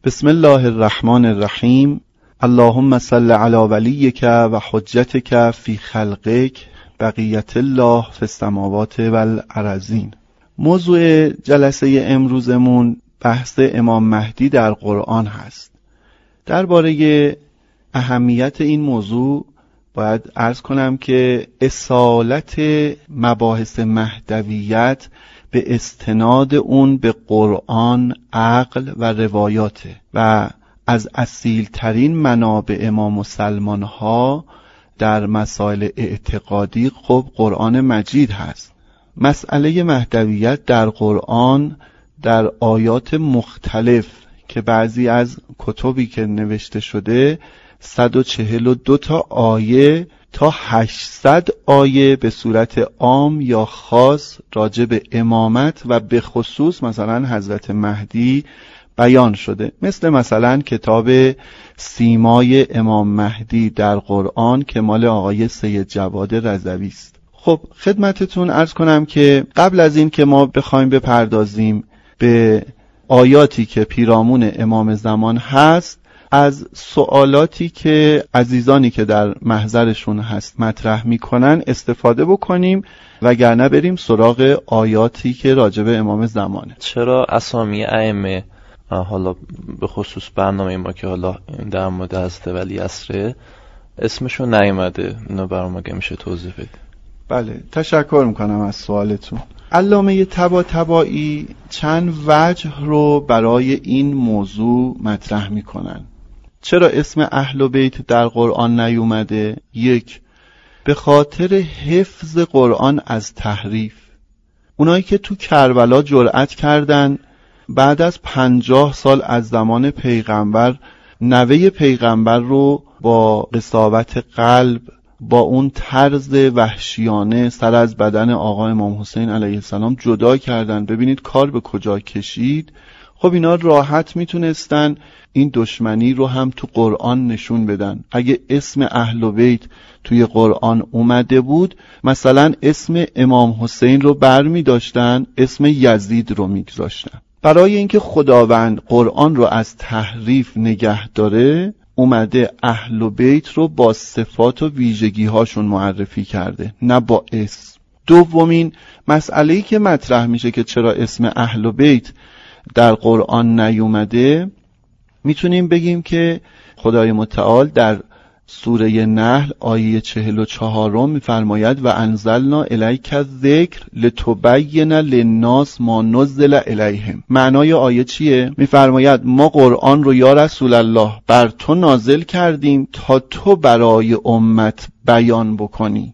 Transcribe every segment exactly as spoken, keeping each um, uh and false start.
بسم الله الرحمن الرحیم. اللهم صل علی ولیک و حجتک فی خلقک بقیت الله فی السماوات و الارضین. موضوع جلسه امروزمون بحث امام مهدی در قرآن هست. درباره اهمیت این موضوع باید عرض کنم که اصالت مباحث مهدویت به استناد اون به قرآن، عقل و روایاته و از اصیل ترین منابع ما مسلمان ها در مسائل اعتقادی خب قرآن مجید هست. مسئله مهدویت در قرآن در آیات مختلف که بعضی از کتبی که نوشته شده صد و چهل و دو تا آیه تا هشتصد آیه به صورت عام یا خاص راجع به امامت و به خصوص مثلا حضرت مهدی بیان شده، مثل مثلا کتاب سیمای امام مهدی در قرآن که مال آقای سید جواد رضوی است. خب خدمتتون عرض کنم که قبل از این که ما بخوایم بپردازیم به آیاتی که پیرامون امام زمان هست، از سوالاتی که عزیزانی که در محضرشون هست مطرح میکنن استفاده بکنیم وگرنه بریم سراغ آیاتی که راجع به امام زمانه. چرا اسامی ائمه حالا به خصوص برنامه ما که حالا در مورد حضرت ولیعصر اسمشون نیامده؟ اینو برام اگه میشه توضیح بدید. بله، تشکر میکنم از سوالتون. علامه طباطبایی چند وجه رو برای این موضوع مطرح میکنن. چرا اسم اهل بیت در قرآن نیومده؟ یک، به خاطر حفظ قرآن از تحریف. اونایی که تو کربلا جرأت کردن بعد از پنجاه سال از زمان پیغمبر نوه پیغمبر رو با قساوت قلب، با اون طرز وحشیانه سر از بدن آقا امام حسین علیه السلام جدا کردن. ببینید کار به کجا کشید. خب اینا راحت میتونستن این دشمنی رو هم تو قرآن نشون بدن. اگه اسم اهل بیت توی قرآن اومده بود مثلا اسم امام حسین رو بر می داشتن، اسم یزید رو میگذاشتن. برای اینکه خداوند قرآن رو از تحریف نگه داره اومده اهل بیت رو با صفات و ویژگی هاشون معرفی کرده، نه با اسم. دومین مسئله‌ای که مطرح میشه که چرا اسم اهل بیت در قرآن نیومده، میتونیم بگیم که خدای متعال در سوره نحل آیه چهل و چهارم میفرماید و انزلنا الیک الذکر لتبین للناس ما نزل الیهم. معنای آیه چیه؟ میفرماید ما قرآن رو یا رسول الله بر تو نازل کردیم تا تو برای امت بیان بکنی.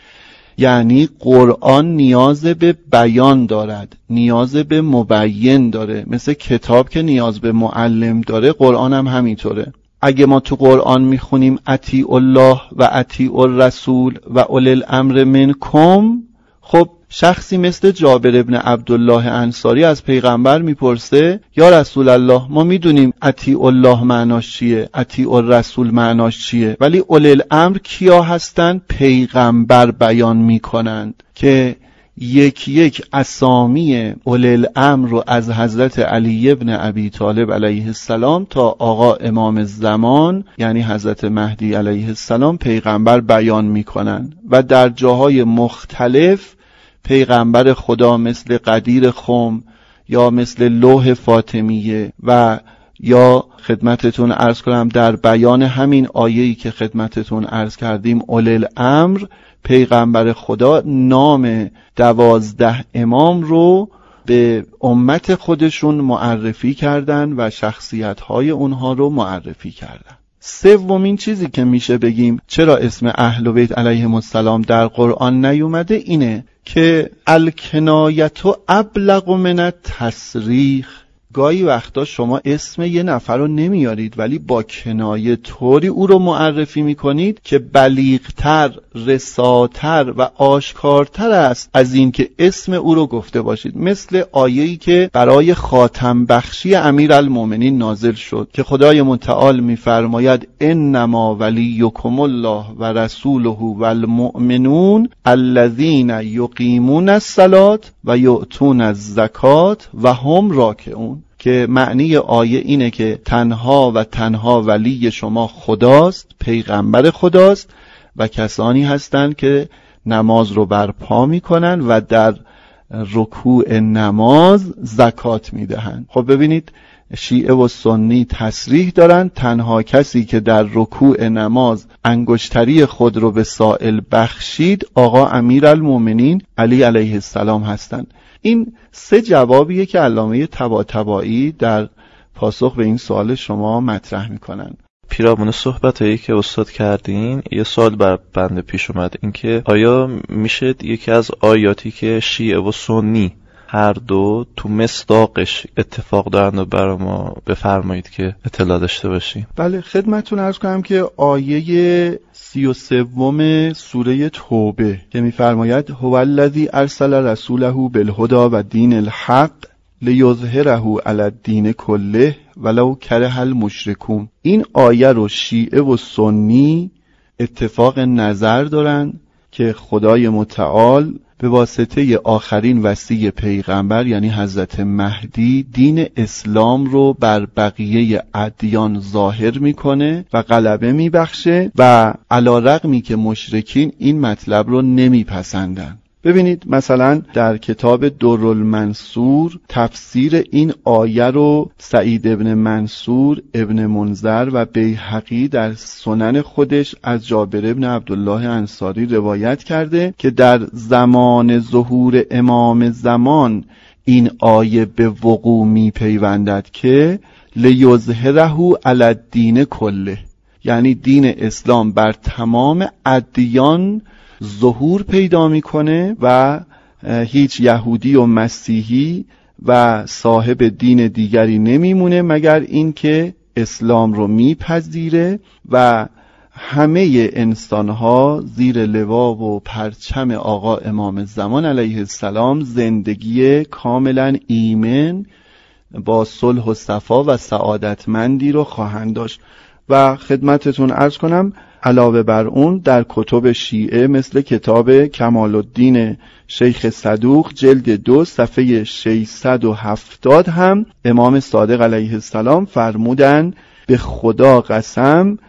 یعنی قرآن نیاز به بیان دارد، نیاز به مبین داره. مثل کتاب که نیاز به معلم داره، قرآن هم همینطوره. اگه ما تو قرآن میخونیم اطیعوا الله و اطیعوا الرسول و اولی الامر منکم، خب شخصی مثل جابر ابن عبدالله انصاری از پیغمبر میپرسه یا رسول الله ما میدونیم اطیعوا الله معناش چیه، اطیعوا الرسول معناش چیه، ولی اولی الامر کیا هستن؟ پیغمبر بیان میکنند که یک یک اسامی اولی الامر رو از حضرت علی ابن ابی طالب علیه السلام تا آقا امام زمان یعنی حضرت مهدی علیه السلام پیغمبر بیان میکنن و در جاهای مختلف پیغمبر خدا مثل قدیر خم یا مثل لوح فاطمیه و یا خدمتتون عرض کنم در بیان همین آیه‌ای که خدمتتون عرض کردیم اولی الامر، پیغمبر خدا نام دوازده امام رو به امت خودشون معرفی کردن و شخصیت‌های اونها رو معرفی کردن. سومین چیزی که میشه بگیم چرا اسم اهل بیت علیهم السلام در قرآن نیومده اینه که الکنایت ابلغ من التصریح. گاهی وقتا شما اسم یه نفر رو نمیارید ولی با کنایه طوری او رو معرفی میکنید که بلیغتر، رساتر و آشکارتر است از این که اسم او رو گفته باشید. مثل آیه‌ای که برای خاتم بخشی امیرالمومنین نازل شد که خدای متعال میفرماید انما ولیکم الله و رسوله و المؤمنون الذین یقیمون الصلاة و یؤتون الزکات و هم راکعون. که معنی آیه اینه که تنها و تنها ولی شما خداست، پیغمبر خداست و کسانی هستند که نماز رو برپا میکنن و در رکوع نماز زکات میدهن. خب ببینید شیعه و سنی تصریح دارن تنها کسی که در رکوع نماز انگشتری خود رو به سائل بخشید آقا امیرالمومنین علی علیه السلام هستند. این سه جوابیه که علامه طباطبایی در پاسخ به این سوال شما مطرح میکنن. پیرامون صحبتایی که استاد کردین یه سوال بر بنده پیش اومد، اینکه آیا میشه یکی از آیاتی که شیعه و سنی هر دو تو مصداقش اتفاق دارن و برای ما بفرمایید که اطلاع داشته باشیم؟ بله خدمتتون عرض کنم که آیه سی و سوم سوره توبه که میفرماید هو الذی ارسل رسوله بالهدی و دین الحق لیظهره علی الدین کله ولو کره المشرکون، این آیه رو شیعه و سنی اتفاق نظر دارن که خدای متعال به واسطه آخرین وصی پیغمبر یعنی حضرت مهدی دین اسلام رو بر بقیه ادیان ظاهر میکنه و غلبه میبخشه و علی رغمی که مشرکین این مطلب رو نمیپسندن. ببینید مثلا در کتاب درالمنصور تفسیر این آیه رو سعید ابن منصور، ابن منذر و بیهقی در سنن خودش از جابر ابن عبدالله انصاری روایت کرده که در زمان ظهور امام زمان این آیه به وقوع می پیوندد که لیظهره علی الدین کله، یعنی دین اسلام بر تمام ادیان ظهور پیدا میکنه و هیچ یهودی و مسیحی و صاحب دین دیگری نمیمونه مگر اینکه اسلام رو میپذیره و همه انسانها زیر لوا و پرچم آقا امام زمان علیه السلام زندگی کاملا ایمن با صلح و صفا و سعادتمندی رو خواهند داشت. و خدمتتون عرض کنم علاوه بر اون در کتب شیعه مثل کتاب کمال الدین شیخ صدوق جلد دو صفحه ششصد و هفتاد هم امام صادق علیه السلام فرمودن به خدا قسم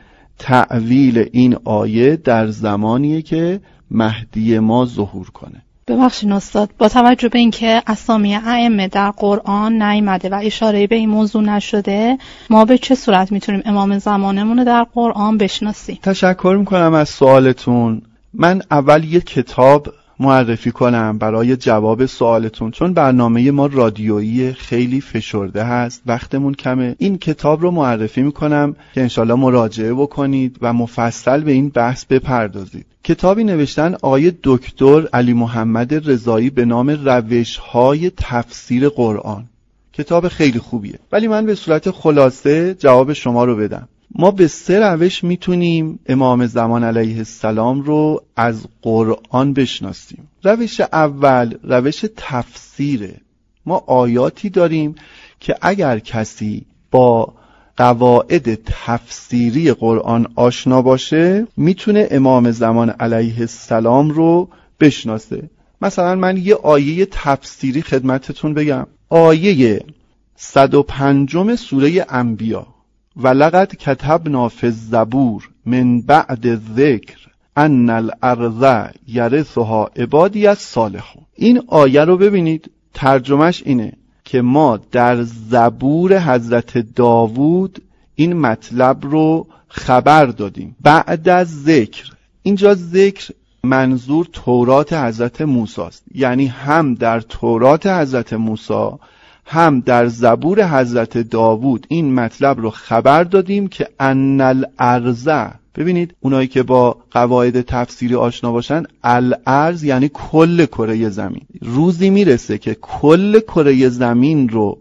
تأویل این آیه در زمانیه که مهدی ما ظهور کنه. ببخشید استاد، با توجه به اینکه اسامی ائمه در قرآن نیامده و اشاره به این موضوع نشده، ما به چه صورت میتونیم امام زمانمون رو در قرآن بشناسیم؟ تشکر میکنم از سوالتون. من اول یک کتاب معرفی کنم برای جواب سوالتون، چون برنامه ما رادیویی خیلی فشرده هست، وقتمون کمه. این کتاب رو معرفی میکنم که انشالله مراجعه بکنید و مفصل به این بحث بپردازید. کتابی نوشتن آقای دکتر علی محمد رضایی به نام روش‌های تفسیر قرآن. کتاب خیلی خوبیه، ولی من به صورت خلاصه جواب شما رو بدم. ما به سه روش میتونیم امام زمان علیه السلام رو از قرآن بشناسیم. روش اول روش تفسیره. ما آیاتی داریم که اگر کسی با قواعد تفسیری قرآن آشنا باشه میتونه امام زمان علیه السلام رو بشناسه. مثلا من یه آیه تفسیری خدمتتون بگم. آیه صد و پنجم سوره انبیا ولقد کتبنا فی الزبور من بعد الذکر ان الارض یرثها عبادی الصالحون. این آیه رو ببینید ترجمهش اینه که ما در زبور حضرت داوود این مطلب رو خبر دادیم بعد از ذکر. اینجا ذکر منظور تورات حضرت موسی است، یعنی هم در تورات حضرت موسی هم در زبور حضرت داوود این مطلب رو خبر دادیم که ان الارض، ببینید اونایی که با قواعد تفسیری آشنا باشن، الارض یعنی کل کره زمین. روزی میرسه که کل کره زمین رو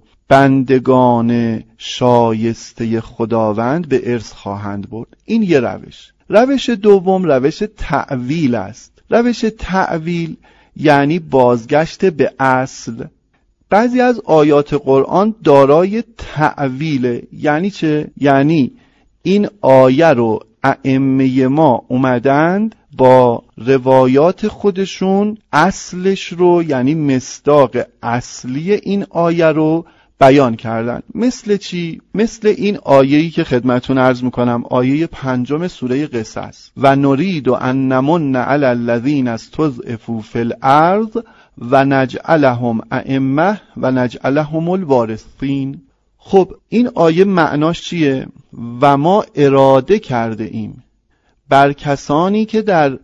بندگان شایسته خداوند به ارث خواهند برد. این یه روش. روش دوم روش تأویل است. روش تأویل یعنی بازگشت به اصل. بعضی از آیات قرآن دارای تأویله. یعنی چه؟ یعنی این آیه رو ائمه ما اومدند با روایات خودشون اصلش رو، یعنی مصداق اصلی این آیه رو بیان کردن. مثل چی؟ مثل این آیه‌ای که خدمتون عرض میکنم، آیه پنجم سوره قصص: و نرید ان نمن علی الذین استضعفوا فی الارض و نجعلهم ائمه و نجعلهم الوارثین. خب این آیه معناش چیه؟ و ما اراده کرده ایم بر کسانی که در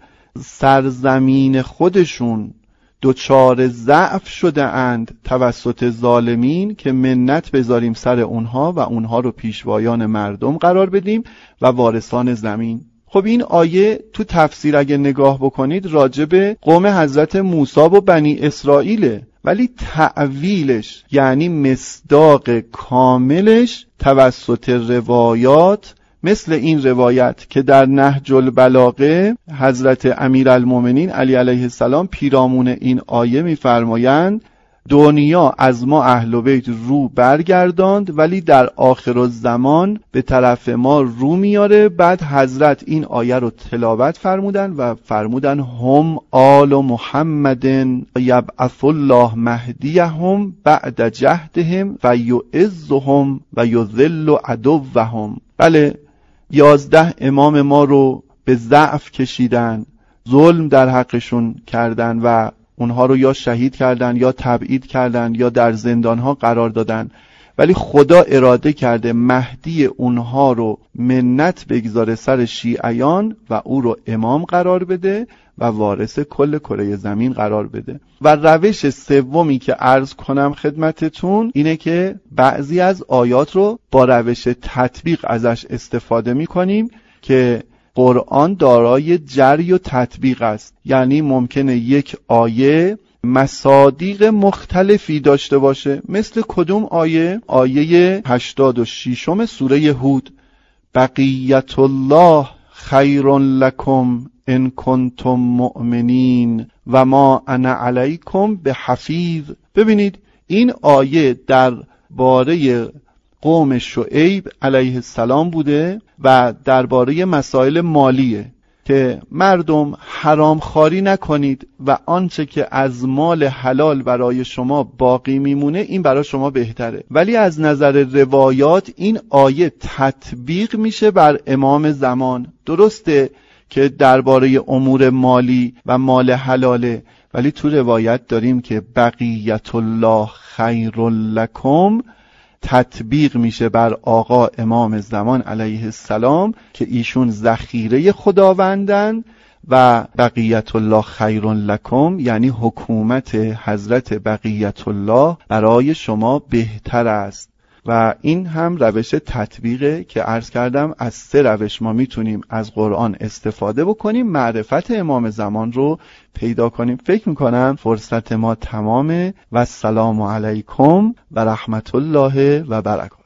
سرزمین خودشون دچار ضعف شده اند توسط ظالمین که منت بذاریم سر اونها و اونها رو پیشوایان مردم قرار بدیم و وارثان زمین. خب این آیه تو تفسیر اگه نگاه بکنید راجع به قوم حضرت موسی و بنی اسرائیله، ولی تعویلش یعنی مصداق کاملش توسط روایات مثل این روایت که در نهج البلاغه حضرت امیرالمومنین علی علیه السلام پیرامون این آیه می‌فرمایند دنیا از ما اهل بیت رو برگرداند ولی در آخر الزمان به طرف ما رو میاره. بعد حضرت این آیه رو تلاوت فرمودن و فرمودن هم آل محمد یبعث الله مهدیهم بعد جهدهم و یعزهم و یذل عدوهم. بله، یازده امام ما رو به ضعف کشیدن، ظلم در حقشون کردن و اونها رو یا شهید کردن یا تبعید کردن یا در زندانها قرار دادن، ولی خدا اراده کرده مهدی اونها رو منت بگذاره سر شیعیان و او رو امام قرار بده و وارث کل کره زمین قرار بده. و روش سومی که عرض کنم خدمتتون اینه که بعضی از آیات رو با روش تطبیق ازش استفاده می‌کنیم که قرآن دارای جری و تطبیق است. یعنی ممکنه یک آیه مصادیق مختلفی داشته باشه. مثل کدوم آیه؟ آیه هشتاد و شش سوره هود: بقیت الله خیر لکم ان کنتم مؤمنین و ما انا علیکم بحفیظ. ببینید این آیه در باره قوم شعیب علیه السلام بوده و درباره مسائل مالیه که مردم حرام خواری نکنید و آنچه که از مال حلال برای شما باقی میمونه این برای شما بهتره. ولی از نظر روایات این آیه تطبیق میشه بر امام زمان. درسته که درباره امور مالی و مال حلاله، ولی تو روایت داریم که بقیت الله خیر لکم تطبیق میشه بر آقا امام زمان علیه السلام که ایشون ذخیره خداوندن و بقیت الله خیر لکم یعنی حکومت حضرت بقیت الله برای شما بهتر است. و این هم روش تطبیقه که عرض کردم از سه روش ما میتونیم از قرآن استفاده بکنیم معرفت امام زمان رو پیدا کنیم. فکر میکنم فرصت ما تمامه و السلام علیکم و رحمت الله و برکاته.